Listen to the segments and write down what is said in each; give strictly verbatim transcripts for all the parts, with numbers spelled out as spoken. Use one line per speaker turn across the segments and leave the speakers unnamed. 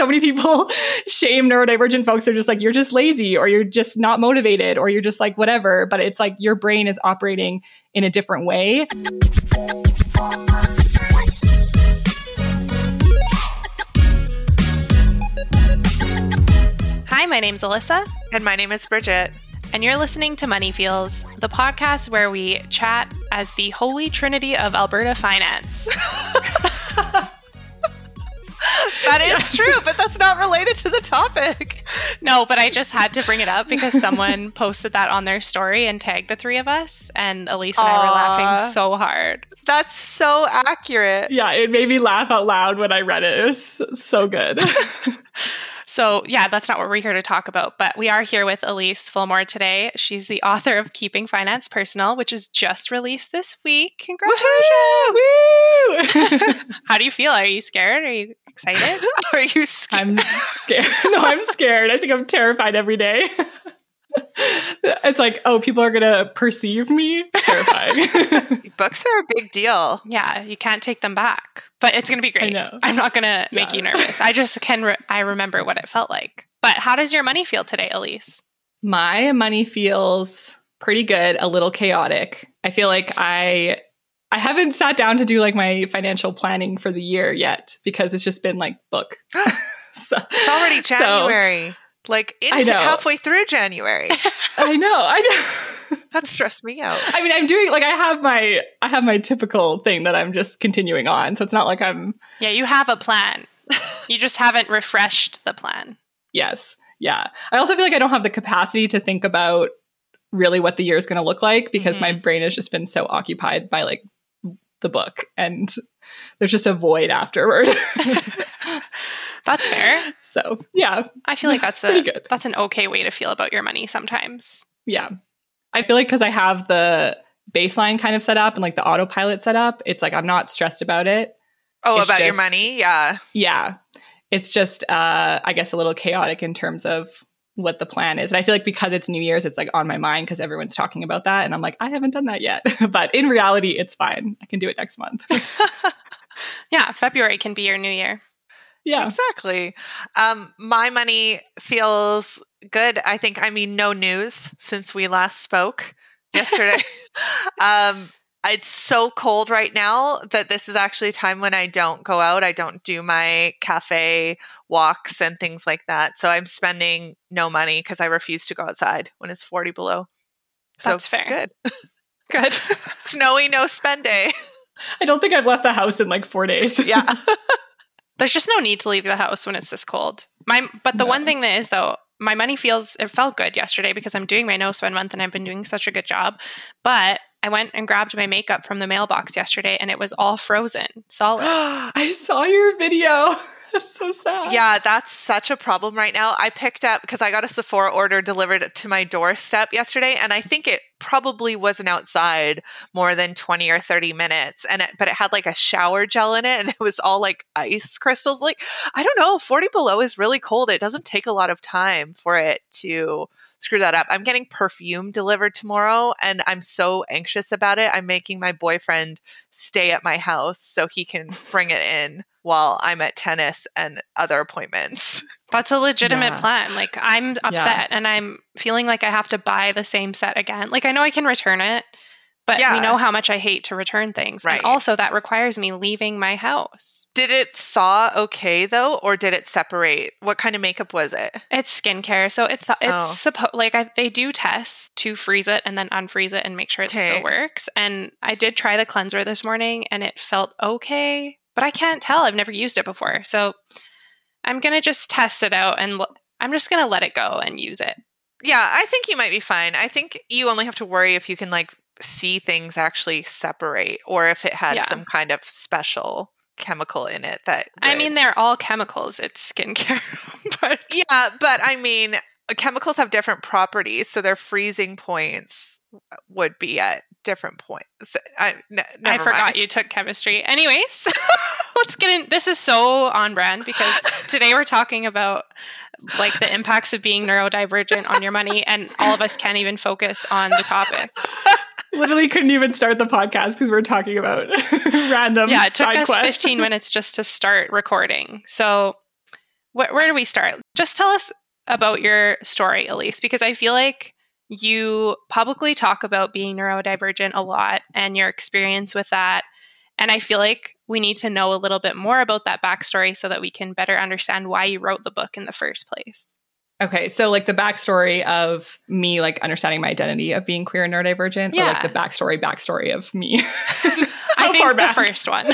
so many people shame neurodivergent folks. They're just like, you're just lazy, or you're just not motivated, or you're just like whatever. But it's like your brain is operating in a different way.
Hi, my name's Alyssa.
And my name is Bridget.
And you're listening to Money Feels, the podcast where we chat as the holy trinity of Alberta finance.
That is yes. true, but that's not related to the topic.
No, but I just had to bring it up because someone posted that on their story and tagged the three of us, and Elise and Aww. I were laughing so hard.
That's so accurate.
Yeah, it made me laugh out loud when I read it. It was so good.
So yeah, that's not what we're here to talk about, but we are here with Elise Fulmore today. She's the author of Keeping Finance Personal, which is just released this week. Congratulations! Woo! How do you feel? Are you scared? Are you excited?
Are you scared?
I'm scared. No, I'm scared. I think I'm terrified every day. It's like, oh, people are going to perceive me? Terrifying.
Books are a big deal.
Yeah, you can't take them back. But it's going to be great.
I know.
I'm not going to make
yeah.
you nervous. I just can, re- I remember what it felt like. But how does your money feel today, Elise?
My money feels pretty good, a little chaotic. I feel like I... I haven't sat down to do like my financial planning for the year yet because it's just been like book.
So, it's already January. So, like into halfway through January.
I know. I know.
That stressed me out.
I mean, I'm doing like I have my I have my typical thing that I'm just continuing on. So it's not like I'm
Yeah, you have a plan. You just haven't refreshed the plan.
Yes. Yeah. I also feel like I don't have the capacity to think about really what the year is going to look like because mm-hmm. my brain has just been so occupied by like the book, and there's just a void afterward.
That's fair.
So yeah,
I feel like that's a good. That's an okay way to feel about your money sometimes.
Yeah, I feel like because I have the baseline kind of set up and like the autopilot set up, it's like I'm not stressed about it.
Oh,
it's
about
just,
your money? Yeah,
yeah. It's just, uh, I guess, a little chaotic in terms of what the plan is. And I feel like because it's New Year's, it's like on my mind because everyone's talking about that. And I'm like, I haven't done that yet. But in reality, it's fine. I can do it next month.
Yeah, February can be your new year.
Yeah,
exactly. Um, my money feels good. I think, I mean, no news since we last spoke yesterday. um, it's so cold right now that this is actually a time when I don't go out. I don't do my cafe walks and things like that. So I'm spending no money because I refuse to go outside when it's forty below. So
that's fair.
Good.
Good.
Snowy, no spend day.
I don't think I've left the house in like four days.
Yeah.
There's just no need to leave the house when it's this cold. My, but the no. one thing that is though, my money feels, it felt good yesterday because I'm doing my no spend month and I've been doing such a good job. But I went and grabbed my makeup from the mailbox yesterday and it was all frozen, solid.
I saw your video. That's so sad.
Yeah, that's such a problem right now. I picked up, because I got a Sephora order delivered to my doorstep yesterday, and I think it probably wasn't outside more than twenty or thirty minutes. And it, but it had like a shower gel in it, and it was all like ice crystals. Like, I don't know, forty below is really cold. It doesn't take a lot of time for it to screw that up. I'm getting perfume delivered tomorrow, and I'm so anxious about it. I'm making my boyfriend stay at my house so he can bring it in while I'm at tennis and other appointments.
That's a legitimate
yeah. plan.
Like, I'm upset yeah. and I'm feeling like I have to buy the same set again. Like, I know I can return it, but yeah. we know how much I hate to return things. Right. And also that requires me leaving my house.
Did it thaw okay though, or did it separate? What kind of makeup was it?
It's skincare. So it th- it's oh. supposed, like I, they do tests to freeze it and then unfreeze it and make sure it okay. still works. And I did try the cleanser this morning and it felt okay. But I can't tell. I've never used it before. So I'm going to just test it out and l- I'm just going to let it go and use it.
Yeah, I think you might be fine. I think you only have to worry if you can like see things actually separate or if it had yeah. some kind of special chemical in it that would...
I mean, they're all chemicals. It's skincare. But
yeah, but I mean, chemicals have different properties. So their freezing points would be at different points. I, n-
I forgot
mind.
You took chemistry. Anyways, let's get in. This is so on brand because today we're talking about like the impacts of being neurodivergent on your money, and all of us can't even focus on the topic.
Literally couldn't even start the podcast because we're talking about random
Yeah, it took
side
us
quests.
fifteen minutes just to start recording. So wh- where do we start? Just tell us about your story, Elise, because I feel like you publicly talk about being neurodivergent a lot and your experience with that. And I feel like we need to know a little bit more about that backstory so that we can better understand why you wrote the book in the first place.
Okay, so like the backstory of me, like understanding my identity of being queer and neurodivergent, yeah. or like the backstory, backstory of me.
I think the back? first one.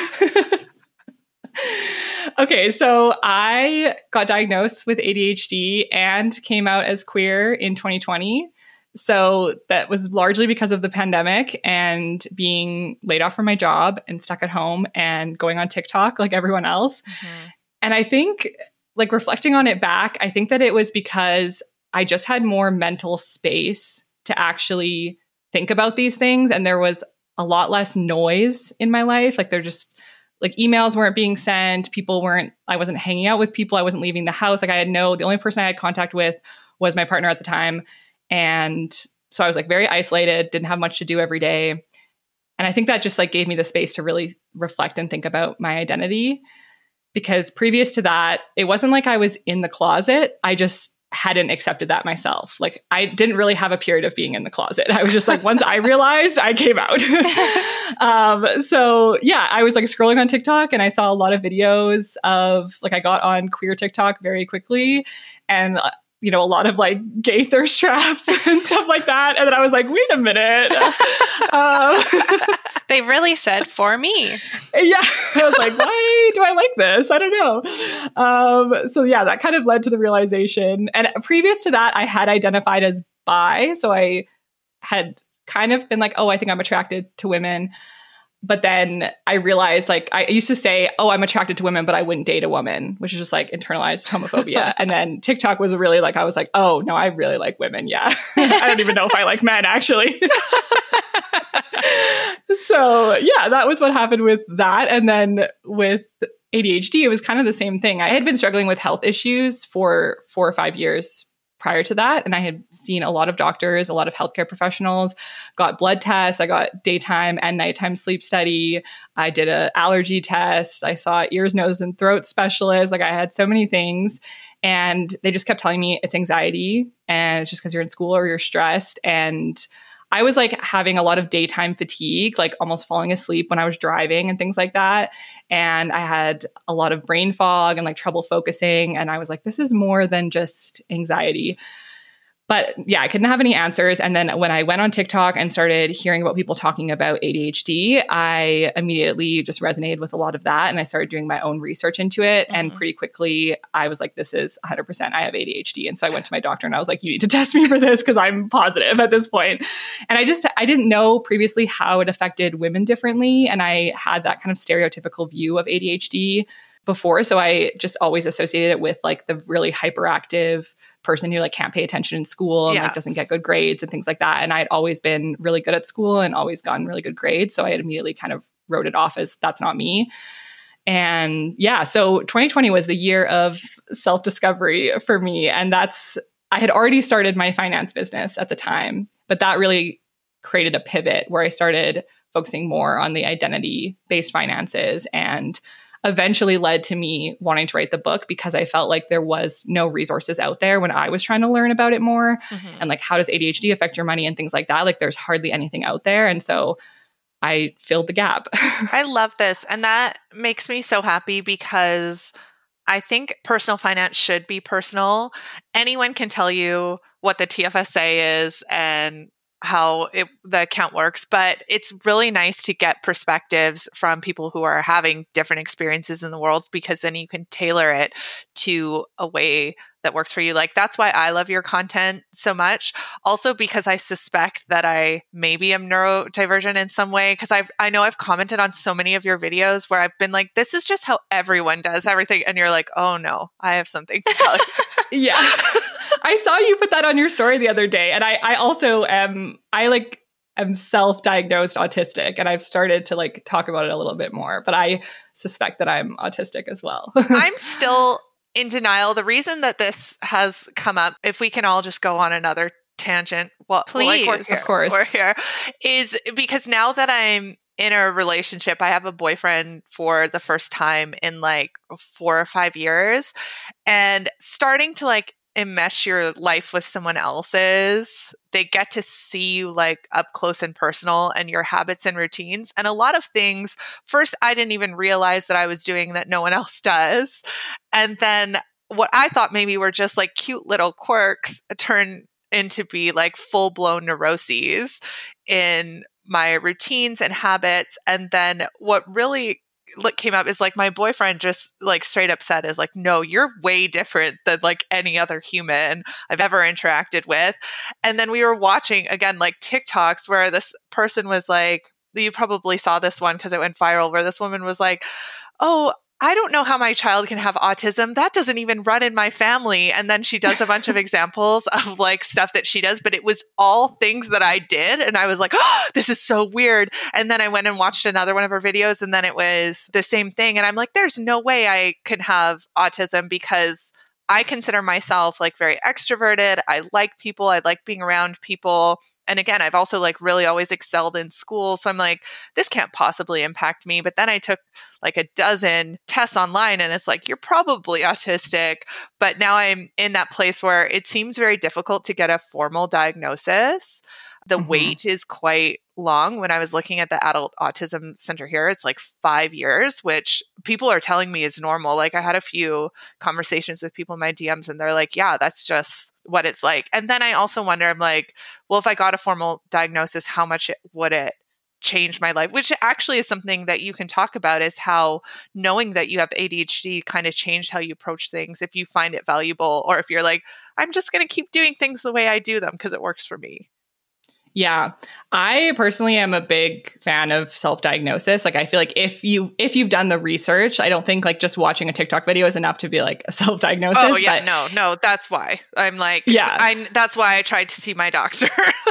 Okay, so I got diagnosed with A D H D and came out as queer in twenty twenty. So that was largely because of the pandemic and being laid off from my job and stuck at home and going on TikTok like everyone else. Mm-hmm. And I think, like reflecting on it back, I think that it was because I just had more mental space to actually think about these things. And there was a lot less noise in my life. Like there just like emails weren't being sent. People weren't, I wasn't hanging out with people. I wasn't leaving the house. Like I had no, the only person I had contact with was my partner at the time. And so I was like very isolated, didn't have much to do every day. And I think that just like gave me the space to really reflect and think about my identity. Because previous to that, it wasn't like I was in the closet. I just hadn't accepted that myself. Like I didn't really have a period of being in the closet. I was just like, once I realized, I came out. um, so yeah, I was like scrolling on TikTok and I saw a lot of videos of like, I got on queer TikTok very quickly. And uh, you know, a lot of like gay thirst traps and stuff like that. And then I was like, wait a minute. um,
they really said for me.
Yeah. I was like, why do I like this? I don't know. Um, so yeah, that kind of led to the realization. And previous to that, I had identified as bi. So I had kind of been like, oh, I think I'm attracted to women. But then I realized, like, I used to say, oh, I'm attracted to women, but I wouldn't date a woman, which is just like internalized homophobia. And then TikTok was really like, I was like, oh, no, I really like women. Yeah. I don't even know if I like men, actually. So, yeah, that was what happened with that. And then with A D H D, it was kind of the same thing. I had been struggling with health issues for four or five years prior to that. And I had seen a lot of doctors, a lot of healthcare professionals, got blood tests. I got daytime and nighttime sleep study. I did an allergy test. I saw ears, nose, and throat specialists. Like I had so many things. And they just kept telling me it's anxiety and it's just because you're in school or you're stressed. And I was like having a lot of daytime fatigue, like almost falling asleep when I was driving and things like that. And I had a lot of brain fog and like trouble focusing. And I was like, this is more than just anxiety. But yeah, I couldn't have any answers. And then when I went on TikTok and started hearing about people talking about A D H D, I immediately just resonated with a lot of that. And I started doing my own research into it. Mm-hmm. And pretty quickly, I was like, this is one hundred percent, I have A D H D. And so I went to my doctor and I was like, you need to test me for this because I'm positive at this point. And I just, I didn't know previously how it affected women differently. And I had that kind of stereotypical view of A D H D before. So I just always associated it with like the really hyperactive person who like can't pay attention in school and yeah. like doesn't get good grades and things like that. And I had always been really good at school and always gotten really good grades. So I had immediately kind of wrote it off as that's not me. And yeah, so twenty twenty was the year of self-discovery for me. And that's, I had already started my finance business at the time, but that really created a pivot where I started focusing more on the identity-based finances and eventually led to me wanting to write the book because I felt like there was no resources out there when I was trying to learn about it more. Mm-hmm. And like, how does A D H D affect your money and things like that? Like there's hardly anything out there. And so I filled the gap.
I love this. And that makes me so happy because I think personal finance should be personal. Anyone can tell you what the T F S A is and how it, the account works, but it's really nice to get perspectives from people who are having different experiences in the world because then you can tailor it to a way that works for you. Like that's why I love your content so much. Also because I suspect that I maybe am neurodivergent in some way because I I know I've commented on so many of your videos where I've been like, this is just how everyone does everything. And you're like, oh no, I have something to tell you.
Yeah. I saw you put that on your story the other day. And I, I also am, I like am self-diagnosed autistic and I've started to like talk about it a little bit more, but I suspect that I'm autistic as well.
I'm still in denial. The reason that this has come up, if we can all just go on another tangent, well,
please,
like we're here,
of course,
we're here, is because now that I'm in a relationship. I have a boyfriend for the first time in like four or five years, and starting to like enmesh your life with someone else's, they get to see you like up close and personal and your habits and routines. And a lot of things, first, I didn't even realize that I was doing that no one else does. And then what I thought maybe were just like cute little quirks turn into be like full blown neuroses in my routines and habits. And then what really like came up is like my boyfriend just like straight up said is like, no, you're way different than like any other human I've ever interacted with. And then we were watching again like TikToks where this person was like, you probably saw this one because it went viral, where this woman was like, oh, I don't know how my child can have autism. That doesn't even run in my family. And then she does a bunch of examples of like stuff that she does, but it was all things that I did. And I was like, oh, this is so weird. And then I went and watched another one of her videos, and then it was the same thing. And I'm like, there's no way I can have autism because I consider myself like very extroverted. I like people. I like being around people. And again, I've also like really always excelled in school. So I'm like, this can't possibly impact me. But then I took like a dozen tests online and it's like, you're probably autistic. But now I'm in that place where it seems very difficult to get a formal diagnosis. The mm-hmm. wait is quite long. When I was looking at the Adult Autism Center here, it's like five years, which people are telling me is normal. Like I had a few conversations with people in my D Ms and they're like, yeah, that's just what it's like. And then I also wonder, I'm like, well, if I got a formal diagnosis, how much would it change my life? Which actually is something that you can talk about, is how knowing that you have A D H D kind of changed how you approach things, if you find it valuable, or if you're like, I'm just going to keep doing things the way I do them because it works for me.
Yeah, I personally am a big fan of self-diagnosis. Like, I feel like if you if you've done the research, I don't think like just watching a TikTok video is enough to be like a self-diagnosis.
Oh yeah,
but,
no, no, that's why I'm like,
yeah,
I that's why I tried to see my doctor.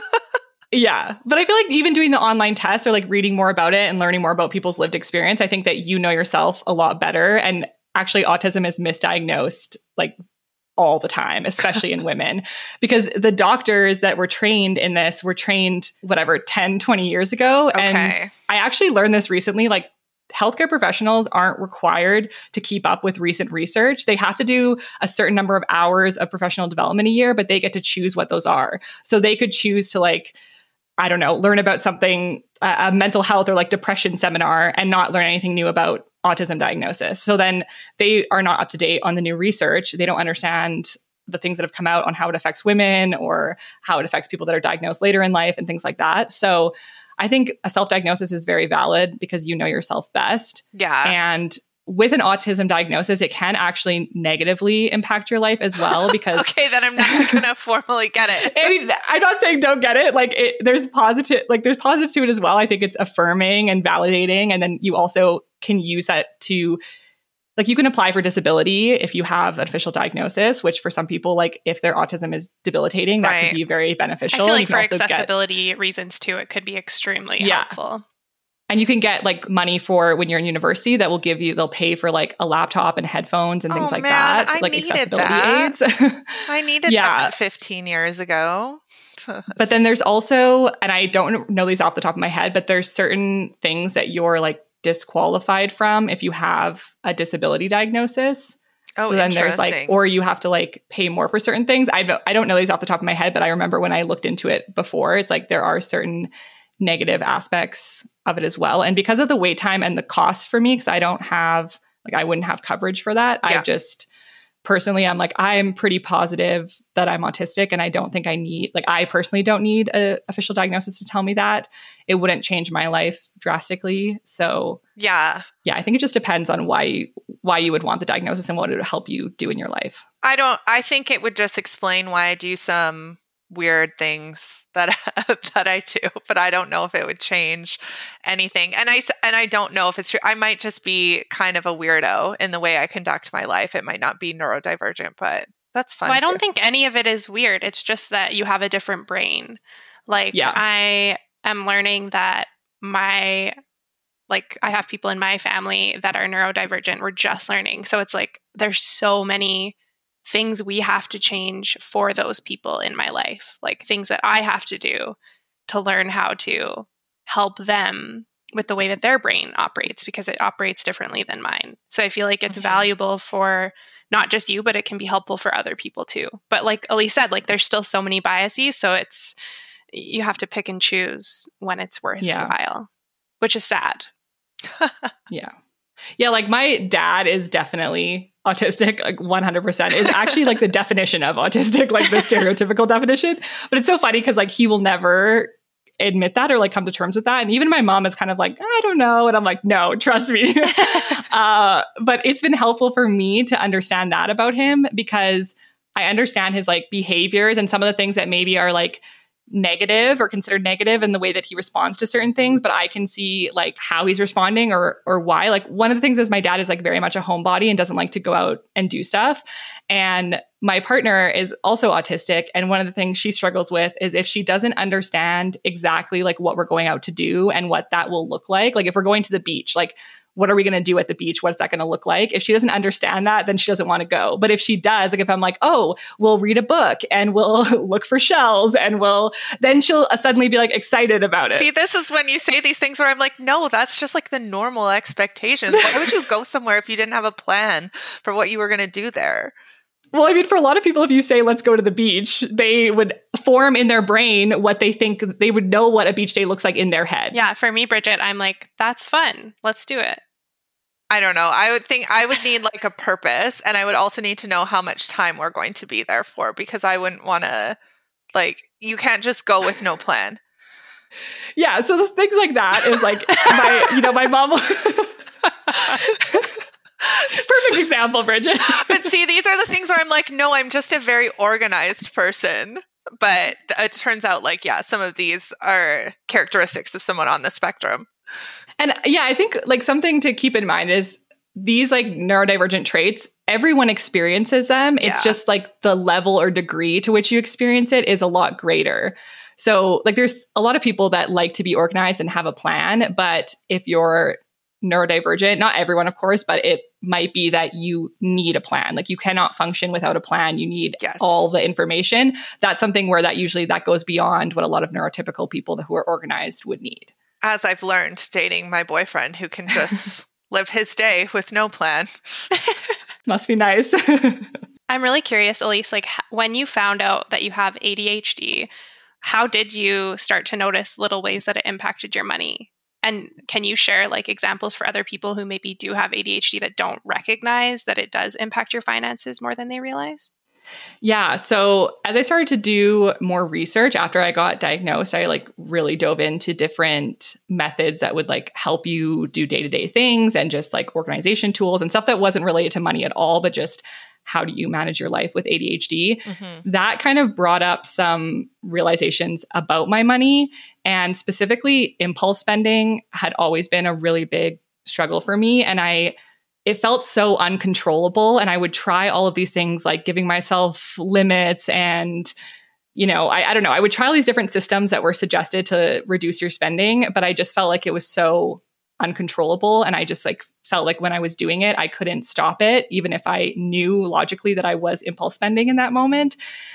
Yeah, but I feel like even doing the online test or like reading more about it and learning more about people's lived experience, I think that you know yourself a lot better. And actually, autism is misdiagnosed like all the time, especially in women, because the doctors that were trained in this were trained, whatever, ten, twenty years ago.
Okay.
And I actually learned this recently, like healthcare professionals aren't required to keep up with recent research. They have to do a certain number of hours of professional development a year, but they get to choose what those are. So they could choose to like, I don't know, learn about something, uh, a mental health or like depression seminar and not learn anything new about autism diagnosis. So then they are not up to date on the new research. They don't understand the things that have come out on how it affects women or how it affects people that are diagnosed later in life and things like that. So I think a self-diagnosis is very valid because you know yourself best.
Yeah.
And with an autism diagnosis, it can actually negatively impact your life as well because...
Okay, then I'm not going to formally get it.
I mean, I'm not saying don't get it. Like, it, there's positive, like there's positive to it as well. I think it's affirming and validating. And then you also can use that to, like, you can apply for disability if you have an official diagnosis, which for some people, like if their autism is debilitating, that
right.
could be very beneficial.
I feel like for accessibility get, reasons too, it could be extremely
yeah.
helpful.
And you can get like money for when you're in university that will give you, they'll pay for like a laptop and headphones and things
oh,
like
man,
that.
I
like
needed
accessibility
that.
aids.
I needed
yeah.
that fifteen years ago.
But then there's also, and I don't know these off the top of my head, but there's certain things that you're like disqualified from if you have a disability diagnosis.
Oh,
so then there's like, or you have to like pay more for certain things. I don't, I don't know these off the top of my head, but I remember when I looked into it before, it's like there are certain negative aspects of it as well. And because of the wait time and the cost for me, because I don't have, like, I wouldn't have coverage for that. Yeah. I just personally, I'm like, I'm pretty positive that I'm autistic and I don't think I need, like, I personally don't need an official diagnosis to tell me that. It wouldn't change my life drastically. So
yeah.
Yeah, I think it just depends on why you, why you would want the diagnosis and what it would help you do in your life.
I don't, I think it would just explain why I do some weird things that that I do, but I don't know if it would change anything. And I and I don't know if it's true. I might just be kind of a weirdo in the way I conduct my life. It might not be neurodivergent, but that's fun.
Well, I don't think any of it is weird. It's just that you have a different brain. Like yeah. I am learning that my like I have people in my family that are neurodivergent. We're just learning. So it's like there's so many things we have to change for those people in my life, like things that I have to do to learn how to help them with the way that their brain operates, because it operates differently than mine. So I feel like it's mm-hmm. valuable for not just you, but it can be helpful for other people too. But like Elise said, like there's still so many biases. So it's, you have to pick and choose when it's worthwhile, yeah. which is sad.
yeah. Yeah. Like my dad is definitely autistic, like one hundred percent is actually like the definition of autistic, like the stereotypical definition. But it's so funny because like he will never admit that or like come to terms with that. And even my mom is kind of like, I don't know. And I'm like, no, trust me. uh, but it's been helpful for me to understand that about him because I understand his like behaviors and some of the things that maybe are like negative or considered negative in the way that he responds to certain things, but I can see like how he's responding or or why. Like one of the things is my dad is like very much a homebody and doesn't like to go out and do stuff. And my partner is also autistic. And one of the things she struggles with is if she doesn't understand exactly like what we're going out to do and what that will look like. Like if we're going to the beach, like what are we going to do at the beach? What's that going to look like? If she doesn't understand that, then she doesn't want to go. But if she does, like if I'm like, oh, we'll read a book and we'll look for shells and we'll, then she'll suddenly be like excited about it.
See, this is when you say these things where I'm like, no, that's just like the normal expectations. Why would you go somewhere if you didn't have a plan for what you were going to do there?
Well, I mean, for a lot of people, if you say, let's go to the beach, they would form in their brain what they think, they would know what a beach day looks like in their head.
Yeah. For me, Bridget, I'm like, that's fun. Let's do it.
I don't know. I would think I would need like a purpose, and I would also need to know how much time we're going to be there for, because I wouldn't want to, like, you can't just go with no plan.
Yeah. So those things like that is like, my, you know, my mom... Perfect example, Bridget.
But see, these are the things where I'm like, no, I'm just a very organized person. But it turns out like, yeah, some of these are characteristics of someone on the spectrum.
And yeah, I think like something to keep in mind is these like neurodivergent traits, everyone experiences them. It's yeah. just like the level or degree to which you experience it is a lot greater. So like there's a lot of people that like to be organized and have a plan. But if you're neurodivergent, not everyone, of course, but it might be that you need a plan. Like you cannot function without a plan. You need yes. all the information. That's something where that usually that goes beyond what a lot of neurotypical people who are organized would need.
As I've learned dating my boyfriend who can just live his day with no plan.
Must be nice.
I'm really curious, Elise, like when you found out that you have A D H D, how did you start to notice little ways that it impacted your money? And can you share like examples for other people who maybe do have A D H D that don't recognize that it does impact your finances more than they realize?
Yeah. So as I started to do more research after I got diagnosed, I like really dove into different methods that would like help you do day-to-day things and just like organization tools and stuff that wasn't related to money at all, but just how do you manage your life with A D H D? Mm-hmm. That kind of brought up some realizations about my money, and specifically impulse spending had always been a really big struggle for me. And I it felt so uncontrollable. And I would try all of these things like giving myself limits and, you know, I, I don't know, I would try all these different systems that were suggested to reduce your spending, but I just felt like it was so uncontrollable. And I just like felt like when I was doing it, I couldn't stop it, even if I knew logically that I was impulse spending in that moment.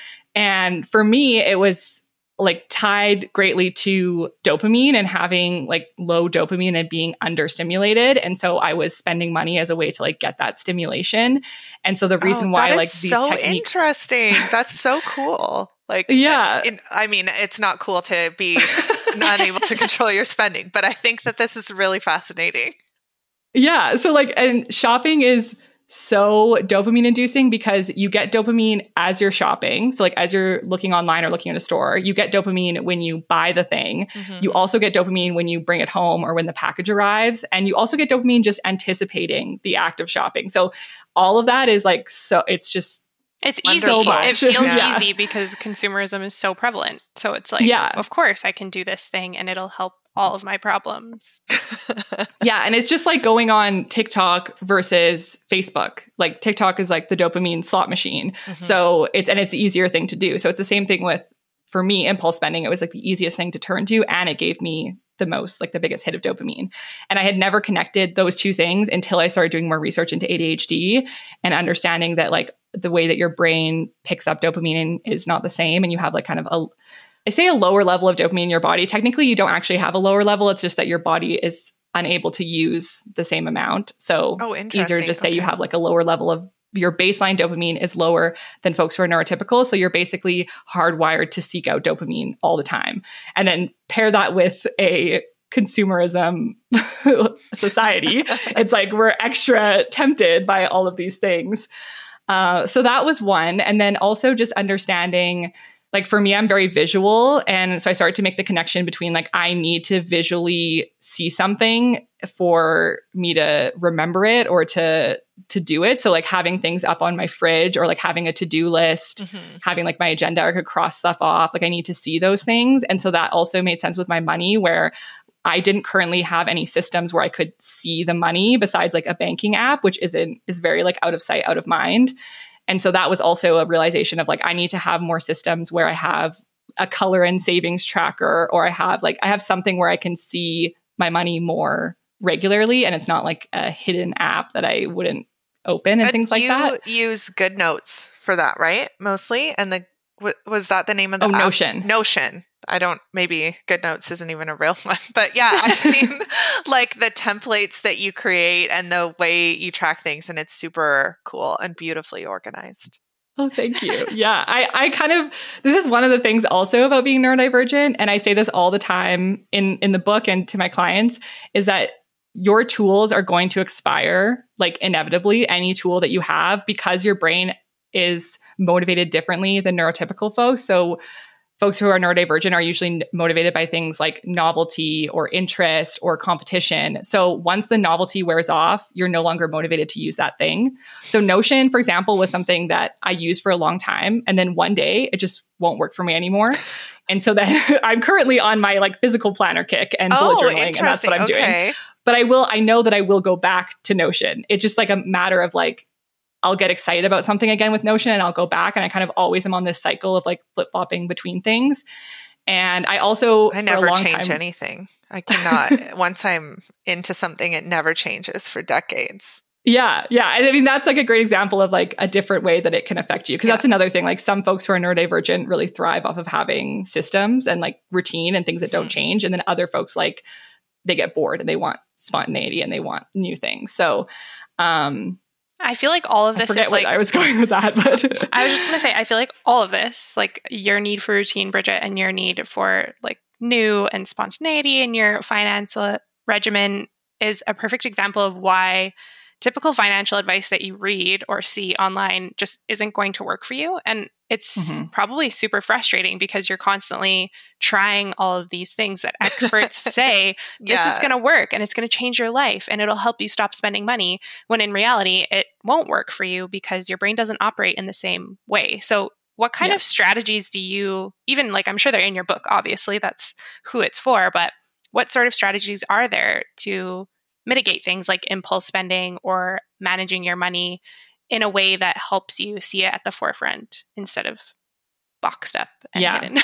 And for me, it was like tied greatly to dopamine and having like low dopamine and being understimulated. And so I was spending money as a way to like get that stimulation. And so the reason
oh,
why
that
like
is
these
so
techniques-
interesting. That's so cool. Like,
yeah,
in, I mean, it's not cool to be unable to control your spending, but I think that this is really fascinating.
Yeah. So like, and shopping is so dopamine inducing because you get dopamine as you're shopping. So like as you're looking online or looking at a store, you get dopamine when you buy the thing. Mm-hmm. You also get dopamine when you bring it home or when the package arrives. And you also get dopamine just anticipating the act of shopping. So all of that is like, so it's just,
it's easy. So it feels yeah. easy because consumerism is so prevalent. So it's like, yeah. of course I can do this thing and it'll help all of my problems.
Yeah. And it's just like going on TikTok versus Facebook. Like TikTok is like the dopamine slot machine. Mm-hmm. So it's, and it's the easier thing to do. So it's the same thing with, for me, impulse spending. It was like the easiest thing to turn to. And it gave me the most, like the biggest hit of dopamine. And I had never connected those two things until I started doing more research into A D H D and understanding that like the way that your brain picks up dopamine is not the same. And you have like kind of a I say a lower level of dopamine in your body. Technically, you don't actually have a lower level. It's just that your body is unable to use the same amount. So
oh,
easier to just say
okay.
you have like a lower level of your baseline dopamine is lower than folks who are neurotypical. So you're basically hardwired to seek out dopamine all the time. And then pair that with a consumerism society. It's like we're extra tempted by all of these things. Uh, so that was one. And then also just understanding, like for me, I'm very visual. And so I started to make the connection between like, I need to visually see something for me to remember it or to, to do it. So like having things up on my fridge or like having a to-do list, mm-hmm. having like my agenda, I could cross stuff off. Like I need to see those things. And so that also made sense with my money, where I didn't currently have any systems where I could see the money besides like a banking app, which isn't, is very like out of sight, out of mind. And so that was also a realization of like, I need to have more systems where I have a color and savings tracker, or I have like, I have something where I can see my money more regularly. And it's not like a hidden app that I wouldn't open and, and things like that.
You use GoodNotes for that, right? Mostly. And the, w- was that the name of the
oh,
app?
Notion.
Notion. I don't, maybe GoodNotes isn't even a real one, but yeah, I've seen like the templates that you create and the way you track things, and it's super cool and beautifully organized.
Oh, thank you. Yeah, I, I kind of, this is one of the things also about being neurodivergent, and I say this all the time in, in the book and to my clients, is that your tools are going to expire, like inevitably, any tool that you have, because your brain is motivated differently than neurotypical folks. So folks who are neurodivergent are usually motivated by things like novelty or interest or competition. So once the novelty wears off, you're no longer motivated to use that thing. So Notion, for example, was something that I used for a long time. And then one day it just won't work for me anymore. And so then I'm currently on my like physical planner kick and
oh,
bullet journaling, and that's what I'm
okay.
doing. But I will, I know that I will go back to Notion. It's just like a matter of like, I'll get excited about something again with Notion and I'll go back, and I kind of always am on this cycle of like flip-flopping between things. And I also,
I never change
time,
anything. I cannot, once I'm into something, it never changes for decades.
Yeah. Yeah. I mean, that's like a great example of like a different way that it can affect you. Cause yeah. that's another thing. Like some folks who are neurodivergent really thrive off of having systems and like routine and things that don't mm. change. And then other folks, like they get bored and they want spontaneity and they want new things. So, um,
I feel like all of this
I forget
is
what
like,
I was going with that, but
I was just going to say, I feel like all of this, like your need for routine, Bridget, and your need for like new and spontaneity in your financial regimen is a perfect example of why typical financial advice that you read or see online just isn't going to work for you. And it's mm-hmm. probably super frustrating because you're constantly trying all of these things that experts say this yeah. is going to work and it's going to change your life and it'll help you stop spending money, when in reality, it won't work for you because your brain doesn't operate in the same way. So what kind yeah. of strategies do you, even like, I'm sure they're in your book, obviously, that's who it's for, but what sort of strategies are there to mitigate things like impulse spending or managing your money in a way that helps you see it at the forefront instead of boxed up and yeah. hidden?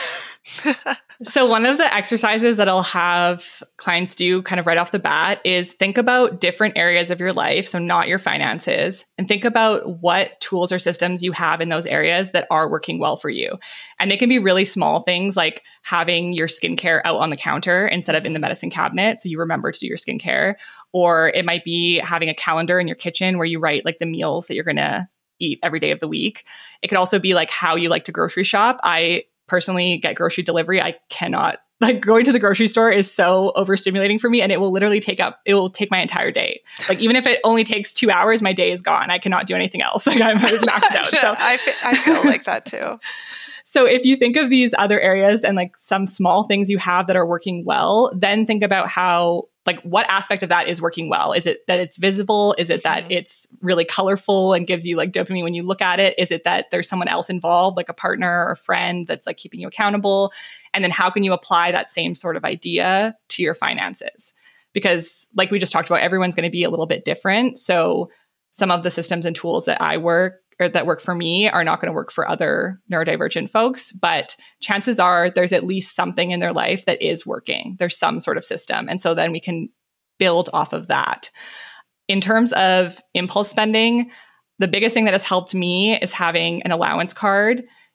So one of the exercises that I'll have clients do kind of right off the bat is think about different areas of your life, so not your finances, and think about what tools or systems you have in those areas that are working well for you. And they can be really small things like having your skincare out on the counter instead of in the medicine cabinet, so you remember to do your skincare. Or it might be having a calendar in your kitchen where you write like the meals that you're going to eat every day of the week. It could also be like how you like to grocery shop. I personally get grocery delivery. I cannot, like going to the grocery store is so overstimulating for me, and it will literally take up, it will take my entire day. Like even if it only takes two hours, my day is gone. I cannot do anything else. Like I'm maxed out. So
I, f- I feel like that too.
So if you think of these other areas and like some small things you have that are working well, then think about how, like what aspect of that is working well? Is it that it's visible? Is it that mm-hmm. it's really colorful and gives you like dopamine when you look at it? Is it that there's someone else involved, like a partner or a friend that's like keeping you accountable? And then how can you apply that same sort of idea to your finances? Because like we just talked about, everyone's going to be a little bit different. So some of the systems and tools that I work or that work for me are not going to work for other neurodivergent folks, but chances are there's at least something in their life that is working. There's some sort of system. And so then we can build off of that. In terms of impulse spending, the biggest thing that has helped me is having an allowance card.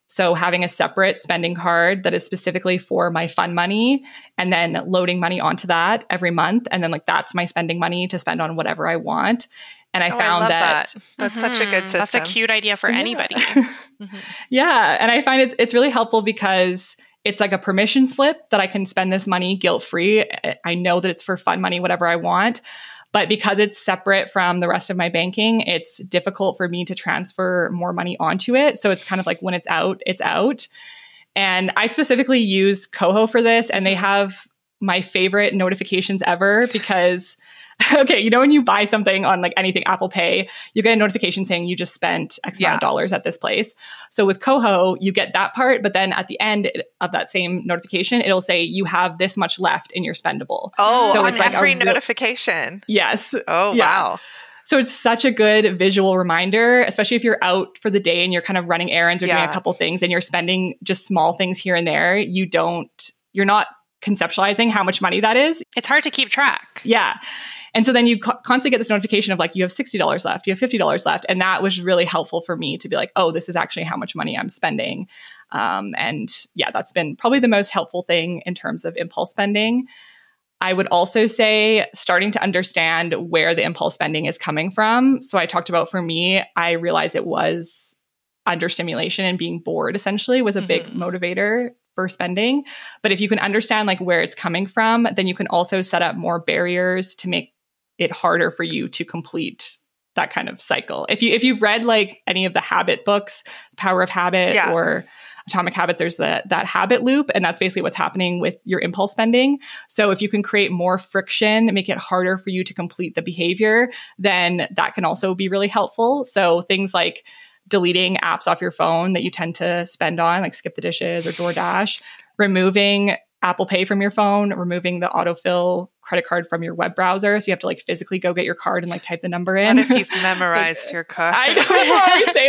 So having a separate spending card that is specifically for my fun money and then loading money onto that every month. And then like, that's my spending money to spend on whatever I want. And I oh, found I that,
that that's mm-hmm. such a good system.
That's a cute idea for
yeah.
anybody.
mm-hmm. Yeah. And I find it's, it's really helpful because it's like a permission slip that I can spend this money guilt-free. I know that it's for fun money, whatever I want. But because it's separate from the rest of my banking, it's difficult for me to transfer more money onto it. So it's kind of like when it's out, it's out. And I specifically use Koho for this, and they have my favorite notifications ever because, okay, you know, when you buy something on like anything Apple Pay, you get a notification saying you just spent X amount yeah. of dollars at this place. So with Koho, you get that part, but then at the end of that same notification, it'll say you have this much left in your spendable.
Oh,
so
on
it's like
every
a,
notification.
Yes.
Oh,
yeah.
wow.
So it's such a good visual reminder, especially if you're out for the day and you're kind of running errands or yeah. doing a couple things and you're spending just small things here and there. You don't, you're not conceptualizing how much money that is.
It's hard to keep track.
Yeah. And so then you co- constantly get this notification of like, you have sixty dollars left, you have fifty dollars left. And that was really helpful for me to be like, oh, this is actually how much money I'm spending. Um, and yeah, that's been probably the most helpful thing in terms of impulse spending. I would also say starting to understand where the impulse spending is coming from. So I talked about, for me, I realized it was understimulation and being bored essentially was a mm-hmm. big motivator for spending. But if you can understand like where it's coming from, then you can also set up more barriers to make it harder for you to complete that kind of cycle. If you if you've read like any of the habit books, Power of Habit yeah. or Atomic Habits, there's the, that habit loop, and that's basically what's happening with your impulse spending. So if you can create more friction, make it harder for you to complete the behavior, then that can also be really helpful. So things like deleting apps off your phone that you tend to spend on, like Skip the Dishes or DoorDash, removing Apple Pay from your phone, removing the autofill credit card from your web browser. So you have to like physically go get your card and like type the number in.
What if you've memorized like, your card?
I know, before I say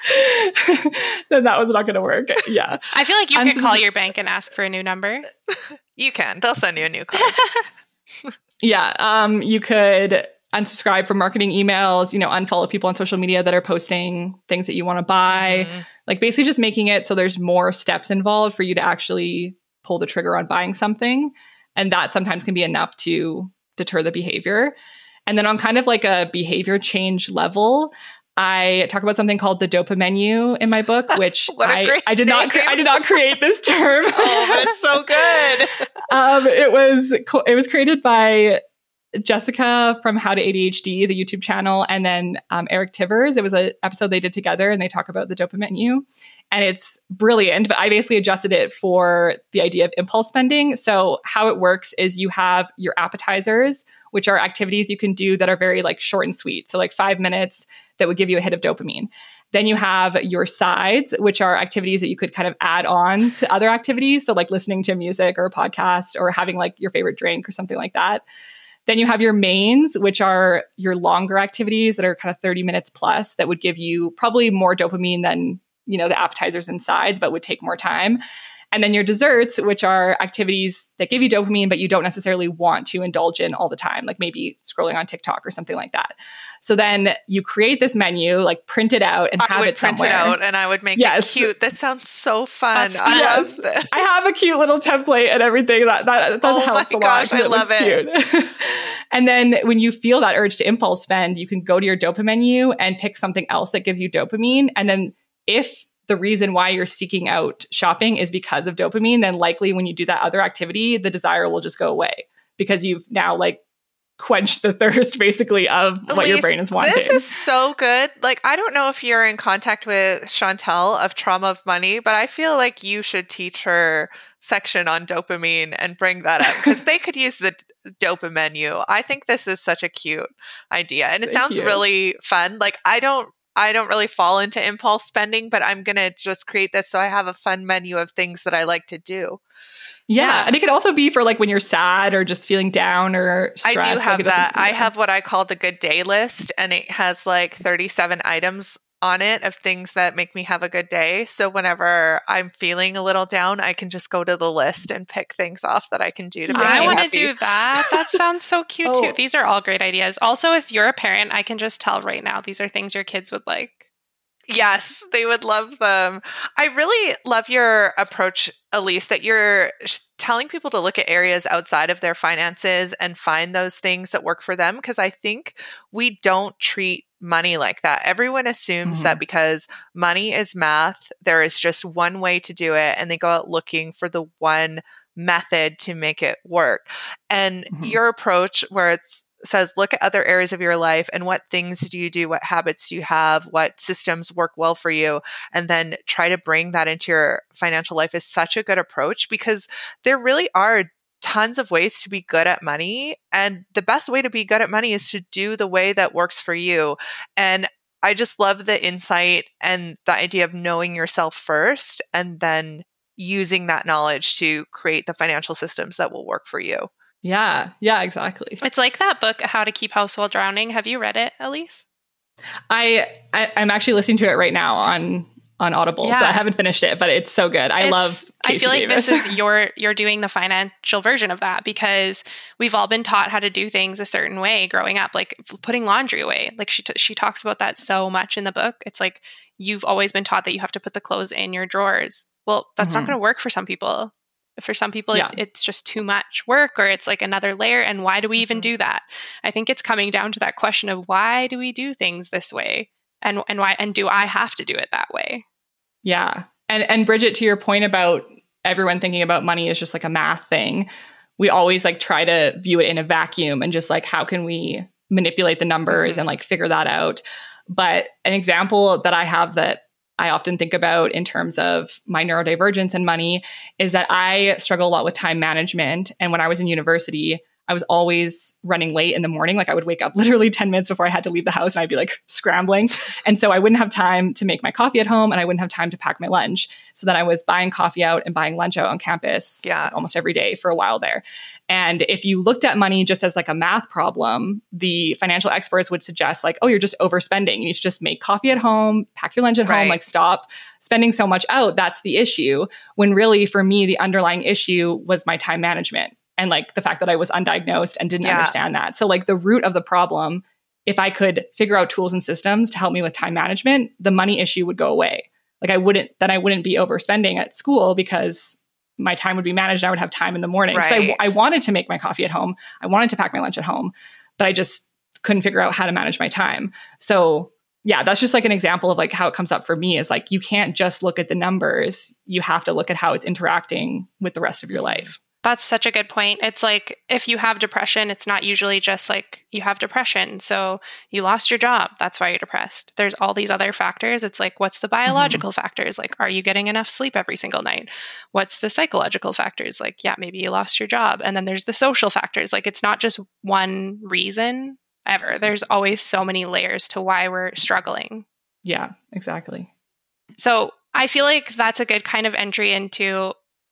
that, then that was not going to work. Yeah.
I feel like you Unsubs- could call your bank and ask for a new number.
You can. They'll send you a new card.
yeah. Um, you could unsubscribe from marketing emails, you know, unfollow people on social media that are posting things that you want to buy. Mm-hmm. Like basically just making it so there's more steps involved for you to actually pull the trigger on buying something. And that sometimes can be enough to deter the behavior. And then on kind of like a behavior change level, I talk about something called the Dopamenu in my book, which I, I did not cre- I did not create this term.
Oh, but it's so good.
um, it was co- it was created by Jessica from How to A D H D, the YouTube channel, and then um, Eric Tivers. It was an episode they did together, and they talk about the Dopamenu, and it's brilliant. But I basically adjusted it for the idea of impulse spending. So how it works is you have your appetizers, which are activities you can do that are very like short and sweet. So like five minutes that would give you a hit of dopamine. Then you have your sides, which are activities that you could kind of add on to other activities. So like listening to music or a podcast or having like your favorite drink or something like that. Then you have your mains, which are your longer activities that are kind of thirty minutes plus that would give you probably more dopamine than, you know, the appetizers and sides, but would take more time. And then your desserts, which are activities that give you dopamine, but you don't necessarily want to indulge in all the time, like maybe scrolling on TikTok or something like that. So then you create this menu, like print it out and have it somewhere.
I would print it out and I would make yes. it cute. That sounds so fun.
That's
I
yes.
love this.
I have a cute little template and everything that that, that
oh
helps
my
a
gosh,
lot.
I love it.
Cute. And then when you feel that urge to impulse spend, you can go to your Dopamenu and pick something else that gives you dopamine. And then if the reason why you're seeking out shopping is because of dopamine, then likely when you do that other activity, the desire will just go away because you've now like quenched the thirst basically of what
Elise,
your brain is wanting.
This is so good. Like, I don't know if you're in contact with Chantel of Trauma of Money, but I feel like you should teach her section on dopamine and bring that up because they could use the Dopamenu. I think this is such a cute idea. And it Thank sounds you. really fun. Like, I don't I don't really fall into impulse spending, but I'm going to just create this so I have a fun menu of things that I like to do.
Yeah. yeah. And it could also be for like when you're sad or just feeling down or stressed.
I do have
like
that. I have what I call the good day list, and it has like thirty-seven items on it of things that make me have a good day. So whenever I'm feeling a little down, I can just go to the list and pick things off that I can do to make
I
me
want
happy.
to do that. That sounds so cute oh. too. These are all great ideas. Also, if you're a parent, I can just tell right now, these are things your kids would like.
Yes, they would love them. I really love your approach, Elise, that you're telling people to look at areas outside of their finances and find those things that work for them. Because I think we don't treat money like that. Everyone assumes mm-hmm. that because money is math, there is just one way to do it, and they go out looking for the one method to make it work. And mm-hmm. your approach, where it's says, look at other areas of your life and what things do you do, what habits do you have, what systems work well for you, and then try to bring that into your financial life is such a good approach, because there really are tons of ways to be good at money. And the best way to be good at money is to do the way that works for you. And I just love the insight and the idea of knowing yourself first and then using that knowledge to create the financial systems that will work for you.
Yeah, yeah, exactly.
It's like that book, How to Keep House While Drowning. Have you read it, Elise?
I, I I'm actually listening to it right now on on Audible, yeah. so I haven't finished it, but it's so good. I it's, love Casey
I feel like
Davis.
This is your you're doing the financial version of that, because we've all been taught how to do things a certain way growing up, like putting laundry away. Like she t- she talks about that so much in the book. It's like you've always been taught that you have to put the clothes in your drawers. Well, that's mm-hmm. not going to work for some people. For some people, yeah. it, it's just too much work, or it's like another layer. And why do we even do that? I think it's coming down to that question of why do we do things this way, and and why and do I have to do it that way?
Yeah, and and Bridget, to your point about everyone thinking about money as just like a math thing, we always like try to view it in a vacuum and just like how can we manipulate the numbers mm-hmm. and like figure that out. But an example that I have that I often think about in terms of my neurodivergence and money is that I struggle a lot with time management. And when I was in university, I was always running late in the morning. Like I would wake up literally ten minutes before I had to leave the house, and I'd be like scrambling. And so I wouldn't have time to make my coffee at home, and I wouldn't have time to pack my lunch. So then I was buying coffee out and buying lunch out on campus
yeah.
like almost every day for a while there. And if you looked at money just as like a math problem, the financial experts would suggest like, oh, you're just overspending. You need to just make coffee at home, pack your lunch at
right.
home, like stop spending so much out. That's the issue. When really for me, the underlying issue was my time management. And like the fact that I was undiagnosed and didn't yeah. understand that. So like the root of the problem, if I could figure out tools and systems to help me with time management, the money issue would go away. Like I wouldn't, then I wouldn't be overspending at school because my time would be managed. And I would have time in the morning. Right. I, I wanted to make my coffee at home. I wanted to pack my lunch at home, but I just couldn't figure out how to manage my time. So yeah, that's just like an example of like how it comes up for me is like, you can't just look at the numbers. You have to look at how it's interacting with the rest of your life.
That's such a good point. It's like if you have depression, it's not usually just like you have depression. So you lost your job. That's why you're depressed. There's all these other factors. It's like, what's the biological mm-hmm. factors? Like, are you getting enough sleep every single night? What's the psychological factors? Like, yeah, maybe you lost your job. And then there's the social factors. Like, it's not just one reason ever. There's always so many layers to why we're struggling.
Yeah, exactly.
So I feel like that's a good kind of entry into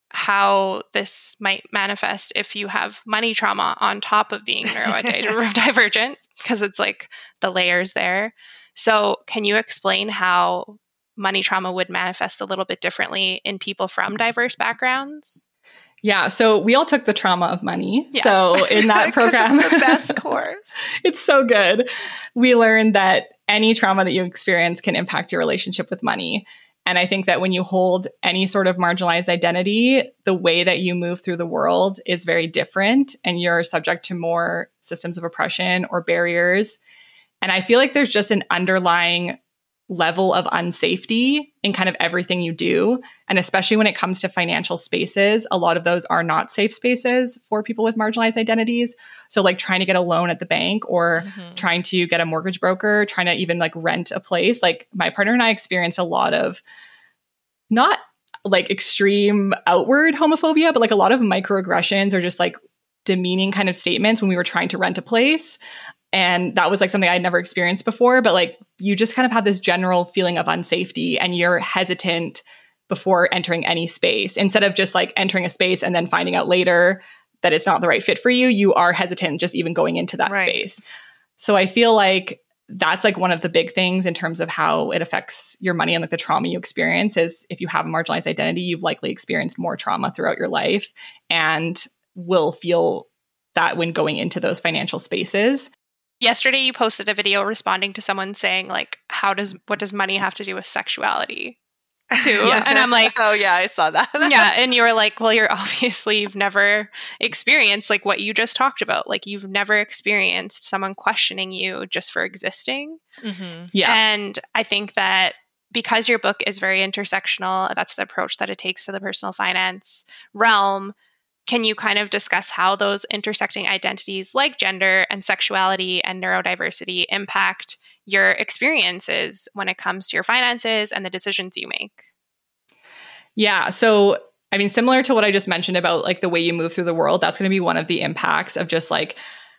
how this might manifest if you have money trauma on top of being neurodivergent, because it's like the layers there. So can you explain how money trauma would manifest a little bit differently in people from diverse backgrounds?
Yeah, so we all took the trauma of money. Yes. So in that program,
it's the best course.
It's so good. We learned that any trauma that you experience can impact your relationship with money. And I think that when you hold any sort of marginalized identity, the way that you move through the world is very different, and you're subject to more systems of oppression or barriers. And I feel like there's just an underlying level of unsafety in kind of everything you do. And especially when it comes to financial spaces, a lot of those are not safe spaces for people with marginalized identities. So like trying to get a loan at the bank or mm-hmm. trying to get a mortgage broker, trying to even like rent a place. Like my partner and I experienced a lot of not like extreme outward homophobia, but like a lot of microaggressions or just like demeaning kind of statements when we were trying to rent a place. And that was like something I'd never experienced before, but like you just kind of have this general feeling of unsafety and you're hesitant before entering any space. Instead of just like entering a space and then finding out later that it's not the right fit for you, you are hesitant just even going into that right. space. So I feel like that's like one of the big things in terms of how it affects your money and like the trauma you experience is if you have a marginalized identity, you've likely experienced more trauma throughout your life and will feel that when going into those financial spaces.
Yesterday, you posted a video responding to someone saying, like, how does, what does money have to do with sexuality? Too.
Yeah.
And I'm like,
oh yeah, I saw that.
yeah. And you were like, well, you're obviously, you've never experienced like what you just talked about. Like you've never experienced someone questioning you just for existing.
Mm-hmm.
Yeah.
And I think that because your book is very intersectional, that's the approach that it takes to the personal finance realm. Can you kind of discuss how those intersecting identities like gender and sexuality and neurodiversity impact your experiences when it comes to your finances and the decisions you make?
Yeah. So, I mean, similar to what I just mentioned about like the way you move through the world, that's going to be one of the impacts of just like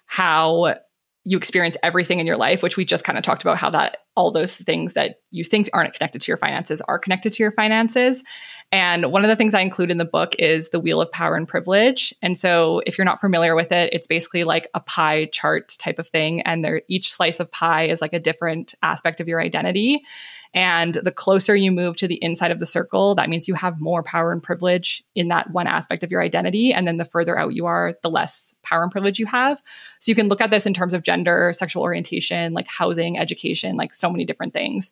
how you experience everything in your life, which we just kind of talked about how that all those things that you think aren't connected to your finances are connected to your finances. And one of the things I include in the book is the Wheel of Power and Privilege. And so if you're not familiar with it, it's basically like a pie chart type of thing. And there, each slice of pie is like a different aspect of your identity. And the closer you move to the inside of the circle, that means you have more power and privilege in that one aspect of your identity. And then the further out you are, the less power and privilege you have. So you can look at this in terms of gender, sexual orientation, like housing, education, like so many different things.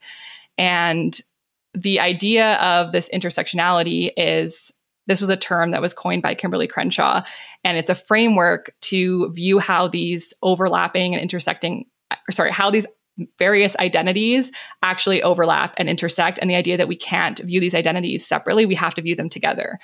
And the idea of this intersectionality is, this was a term that was coined by Kimberly Crenshaw, and it's a framework to view how these overlapping and intersecting, sorry, how these various identities actually overlap and intersect. And the idea that we can't view these identities separately, we have to view them together.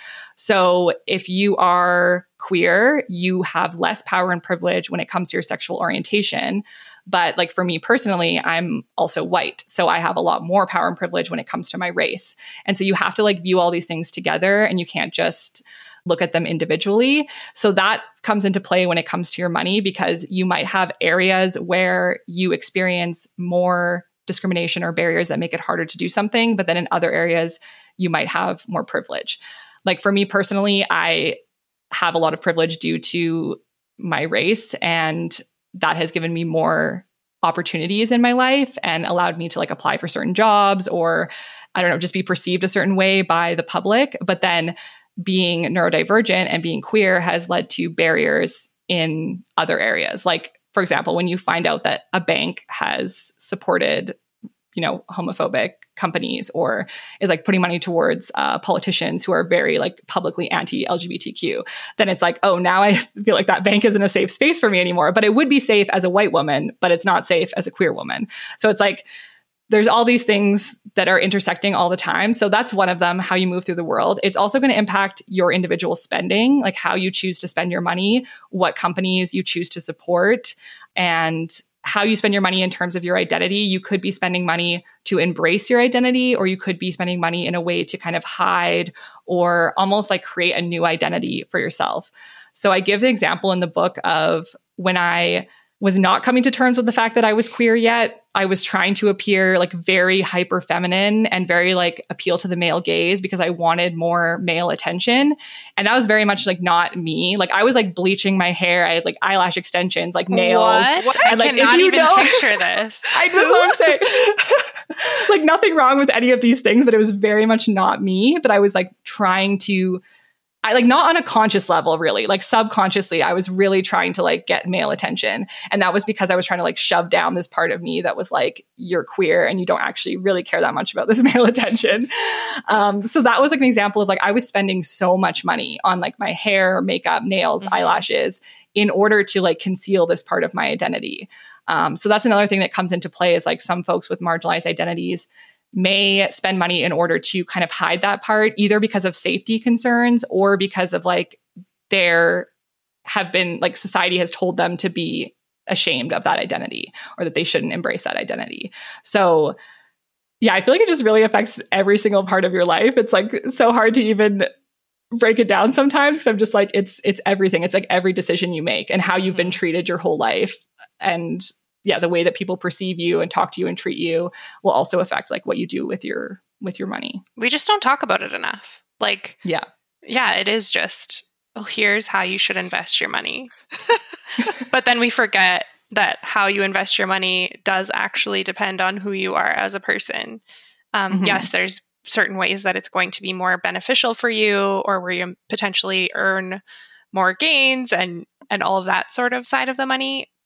So if you are queer, you have less power and privilege when it comes to your sexual orientation. But like for me personally, I'm also white. So I have a lot more power and privilege when it comes to my race. And so you have to like view all these things together, and you can't just look at them individually. So that comes into play when it comes to your money, because you might have areas where you experience more discrimination or barriers that make it harder to do something. But then in other areas, you might have more privilege. Like for me personally, I have a lot of privilege due to my race, and that has given me more opportunities in my life and allowed me to like apply for certain jobs, or I don't know, just be perceived a certain way by the public. But then being neurodivergent and being queer has led to barriers in other areas. Like, for example, when you find out that a bank has supported, you know, homophobic companies, or is like putting money towards uh, politicians who are very like publicly anti-L G B T Q, then it's like, oh, now I feel like that bank isn't a safe space for me anymore. But it would be safe as a white woman, but it's not safe as a queer woman. So it's like, there's all these things that are intersecting all the time. So that's one of them, how you move through the world. It's also going to impact your individual spending, like how you choose to spend your money, what companies you choose to support, and how you spend your money in terms of your identity. You could be spending money to embrace your identity, or you could be spending money in a way to kind of hide or almost like create a new identity for yourself. So I give the example in the book of when I was not coming to terms with the fact that I was queer yet. I was trying to appear like very hyper feminine and very like appeal to the male gaze because I wanted more male attention. And that was very much like not me. Like I was like bleaching my hair. I had like eyelash extensions, like nails.
What?
What?
I
like,
cannot even
know,
picture this.
I that's what I'm saying. Like nothing wrong with any of these things, but it was very much not me. But I was like trying to I like not on a conscious level, really, like subconsciously, I was really trying to like get male attention. And that was because I was trying to like shove down this part of me that was like, you're queer and you don't actually really care that much about this male attention. Um, so that was like an example of like, I was spending so much money on like my hair, makeup, nails, mm-hmm. eyelashes in order to like conceal this part of my identity. Um, so that's another thing that comes into play is like some folks with marginalized identities may spend money in order to kind of hide that part, either because of safety concerns or because of like there have been like society has told them to be ashamed of that identity or that they shouldn't embrace that identity. So yeah, I feel like it just really affects every single part of your life. It's like so hard to even break it down sometimes because I'm just like, it's it's everything. It's like every decision you make and how you've mm-hmm. been treated your whole life. And yeah, the way that people perceive you and talk to you and treat you will also affect like what you do with your with your money.
We just don't talk about it enough. Like,
yeah,
yeah, it is just, well, here's how you should invest your money. But then we forget that how you invest your money does actually depend on who you are as a person. Um, mm-hmm. Yes, there's certain ways that it's going to be more beneficial for you, or where you potentially earn more gains and and all of that sort of side of the money.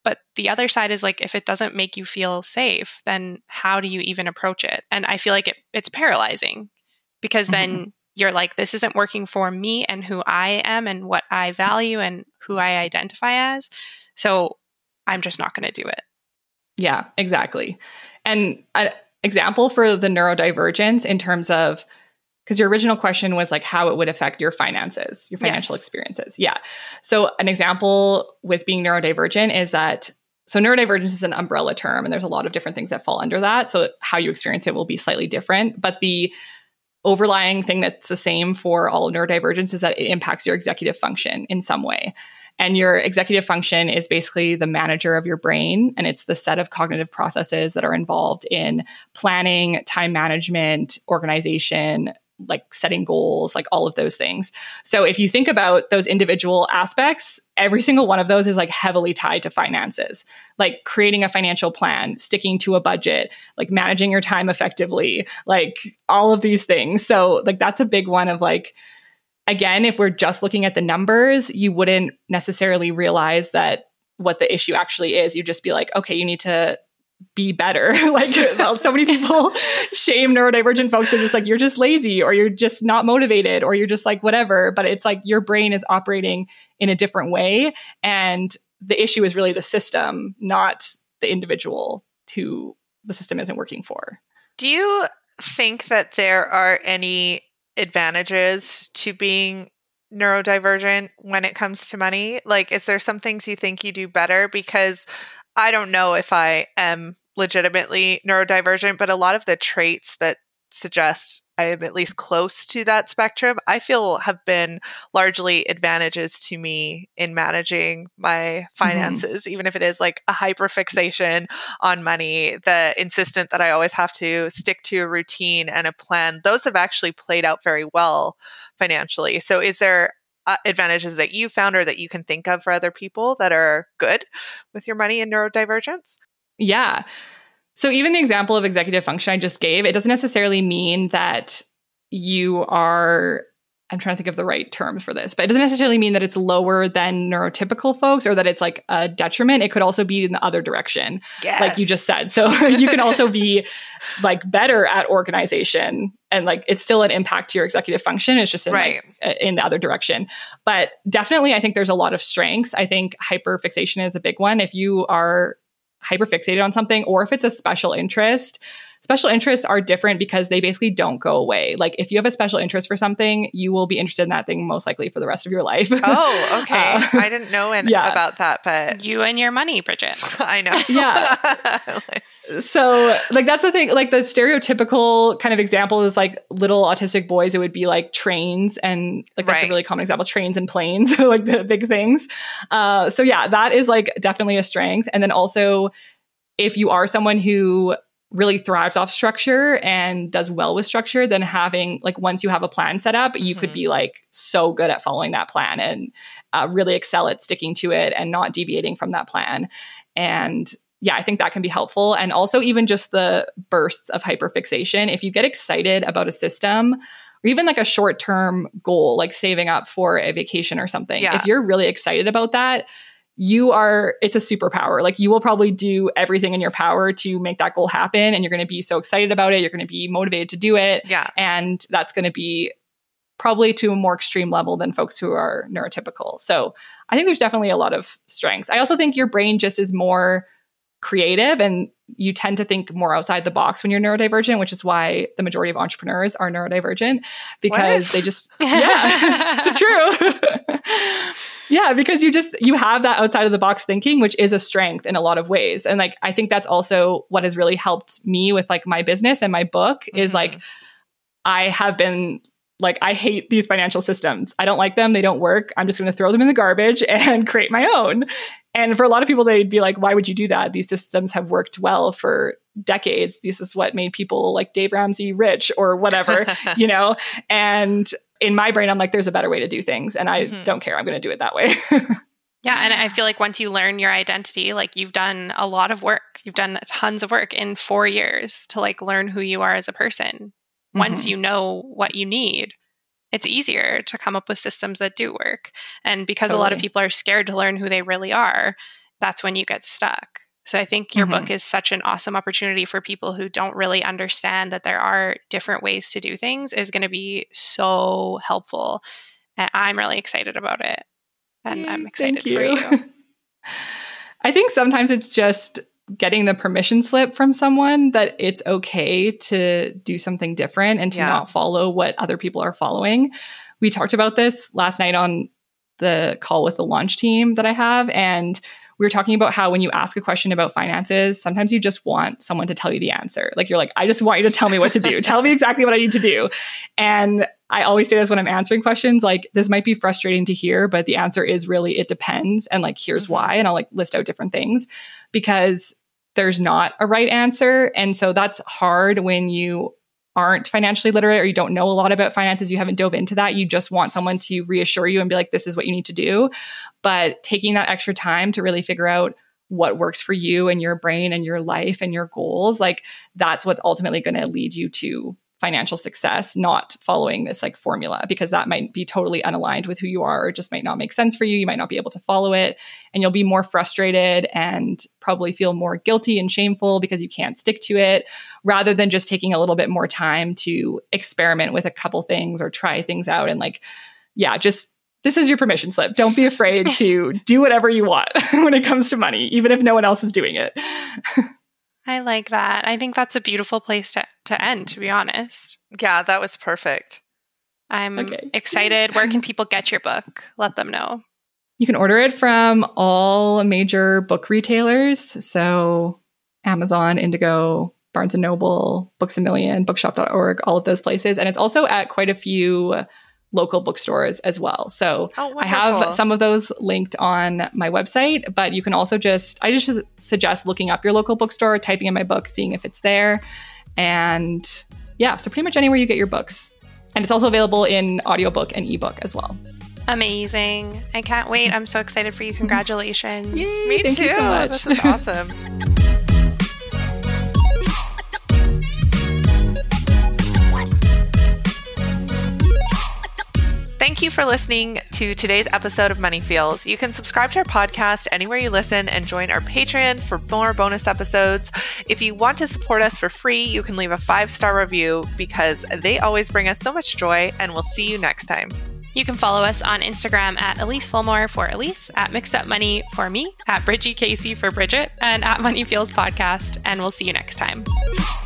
But the other side is like, if it doesn't make you feel safe, then how do you even approach it? And I feel like it, it's paralyzing because then mm-hmm. you're like, this isn't working for me and who I am and what I value and who I identify as. So I'm just not going to do it.
Yeah, exactly. And an example for the neurodivergence in terms of, because your original question was like how it would affect your finances, your financial yes. experiences. Yeah. So an example with being neurodivergent is that, so neurodivergence is an umbrella term and there's a lot of different things that fall under that. So how you experience it will be slightly different. But the overlying thing that's the same for all neurodivergence is that it impacts your executive function in some way. And your executive function is basically the manager of your brain. And it's the set of cognitive processes that are involved in planning, time management, organization, like setting goals, like all of those things. So if you think about those individual aspects, every single one of those is like heavily tied to finances, like creating a financial plan, sticking to a budget, like managing your time effectively, like all of these things. So like that's a big one of like, again, if we're just looking at the numbers, you wouldn't necessarily realize that what the issue actually is. You'd just be like, okay, you need to be better. Like well, so many people shame neurodivergent folks. They're just like, you're just lazy or you're just not motivated or you're just like whatever. But it's like your brain is operating in a different way. And the issue is really the system, not the individual who the system isn't working for.
Do you think that there are any advantages to being neurodivergent when it comes to money? Like, is there some things you think you do better? Because I don't know if I am legitimately neurodivergent, but a lot of the traits that suggest I am at least close to that spectrum, I feel have been largely advantages to me in managing my finances, mm-hmm. even if it is like a hyperfixation on money, the insistent that I always have to stick to a routine and a plan. Those have actually played out very well financially. So is there Uh, advantages that you found or that you can think of for other people that are good with your money and neurodivergence?
Yeah. So even the example of executive function I just gave, it doesn't necessarily mean that you are, I'm trying to think of the right term for this, but it doesn't necessarily mean that it's lower than neurotypical folks or that it's like a detriment. It could also be in the other direction,
yes.
like you just said. So you can also be like better at organization and like it's still an impact to your executive function. It's just in,
right.
like, in the other direction. But definitely, I think there's a lot of strengths. I think hyperfixation is a big one. If you are hyperfixated on something or if it's a special interest, special interests are different because they basically don't go away. Like if you have a special interest for something, you will be interested in that thing most likely for the rest of your life.
Oh, okay. uh, I didn't know in,
yeah.
about that, but
you and your money, Bridget.
I know.
Yeah. So like that's the thing, like the stereotypical kind of example is like little autistic boys, it would be like trains and like that's right. a really common example, trains and planes, like the big things. Uh, so yeah, that is like definitely a strength. And then also if you are someone who really thrives off structure and does well with structure, then having like once you have a plan set up, you mm-hmm. could be like so good at following that plan and uh, really excel at sticking to it and not deviating from that plan. And yeah, I think that can be helpful. And also even just the bursts of hyperfixation. If you get excited about a system or even like a short-term goal, like saving up for a vacation or something,
yeah.
if you're really excited about that, you are, it's a superpower. Like you will probably do everything in your power to make that goal happen. And you're going to be so excited about it. You're going to be motivated to do it.
Yeah.
And that's going to be probably to a more extreme level than folks who are neurotypical. So I think there's definitely a lot of strengths. I also think your brain just is more creative and you tend to think more outside the box when you're neurodivergent, which is why the majority of entrepreneurs are neurodivergent because what? they just, yeah, it's true. Yeah, because you just, you have that outside of the box thinking, which is a strength in a lot of ways. And like, I think that's also what has really helped me with like my business and my book mm-hmm. is like, I have been like, I hate these financial systems. I don't like them. They don't work. I'm just going to throw them in the garbage and create my own. And for a lot of people, they'd be like, why would you do that? These systems have worked well for decades. This is what made people like Dave Ramsey rich or whatever, you know? And in my brain, I'm like, there's a better way to do things. And I mm-hmm. don't care. I'm going to do it that way.
Yeah. And I feel like once you learn your identity, like you've done a lot of work, you've done tons of work in four years to like learn who you are as a person. Mm-hmm. Once you know what you need, it's easier to come up with systems that do work. And because totally. a lot of people are scared to learn who they really are, that's when you get stuck. So I think your
mm-hmm.
book is such an awesome opportunity for people who don't really understand that there are different ways to do things, is going to be so helpful. And I'm really excited about it. And Yay, I'm excited
you.
for you.
I think sometimes it's just getting the permission slip from someone that it's okay to do something different and to yeah. not follow what other people are following. We talked about this last night on the call with the launch team that I have. And we were talking about how when you ask a question about finances, sometimes you just want someone to tell you the answer. Like you're like, I just want you to tell me what to do. Tell me exactly what I need to do. And I always say this when I'm answering questions, like this might be frustrating to hear, but the answer is really, it depends. And like, here's why. And I'll like list out different things because there's not a right answer. And so that's hard when you aren't financially literate or you don't know a lot about finances, you haven't dove into that. You just want someone to reassure you and be like, this is what you need to do. But taking that extra time to really figure out what works for you and your brain and your life and your goals, like that's what's ultimately going to lead you to financial success, not following this like formula, because that might be totally unaligned with who you are or just might not make sense for you. You might not be able to follow it and you'll be more frustrated and probably feel more guilty and shameful because you can't stick to it, rather than just taking a little bit more time to experiment with a couple things or try things out. And like, yeah, just this is your permission slip. Don't be afraid to do whatever you want when it comes to money, even if no one else is doing it.
I like that. I think that's a beautiful place to, to end, to be honest.
Yeah, that was perfect.
I'm okay. excited. Where can people get your book? Let them know.
You can order it from all major book retailers. So Amazon, Indigo, Barnes and Noble, Books A Million, bookshop dot org, all of those places. And it's also at quite a few local bookstores as well. So
oh,
I have some of those linked on my website, but you can also just, I just suggest looking up your local bookstore, typing in my book, seeing if it's there. And yeah, so pretty much anywhere you get your books. And it's also available in audiobook and ebook as well.
Amazing. I can't wait. I'm so excited for you. Congratulations.
Yay,
Me
thank
too.
You so much.
This is awesome. Thank you for listening to today's episode of Money Feels. You can subscribe to our podcast anywhere you listen and join our Patreon for more bonus episodes. If you want to support us for free, you can leave a five-star review because they always bring us so much joy, and we'll see you next time.
You can follow us on Instagram at Elise Fulmore for Elise, at Mixed Up Money for me, at Bridgie Casey for Bridget, and at Money Feels Podcast, and we'll see you next time.